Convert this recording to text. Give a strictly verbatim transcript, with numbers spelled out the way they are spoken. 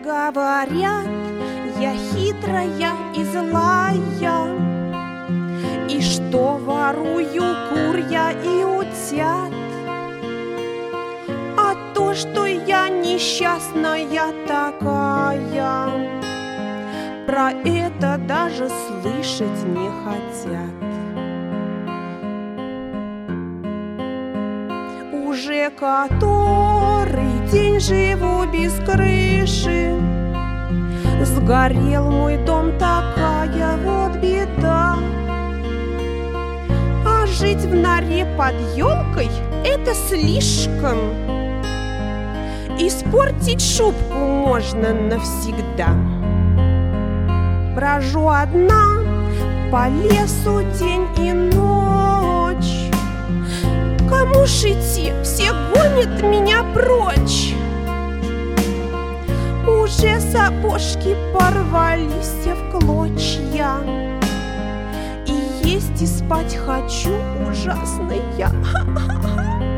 Говорят, я хитрая и злая, и что ворую кур я и утят. А то, что я несчастная такая, про это даже слышать не хотят. Уже который день живу без крыши, сгорел мой дом, такая вот беда. А жить в норе под елкой — это слишком. Испортить шубку можно навсегда. Брожу одна по лесу день и ночь. Кому ж идти? Все гонят меня прочь. Уже сапожки порвались все в клочья, и есть и спать хочу ужасно я.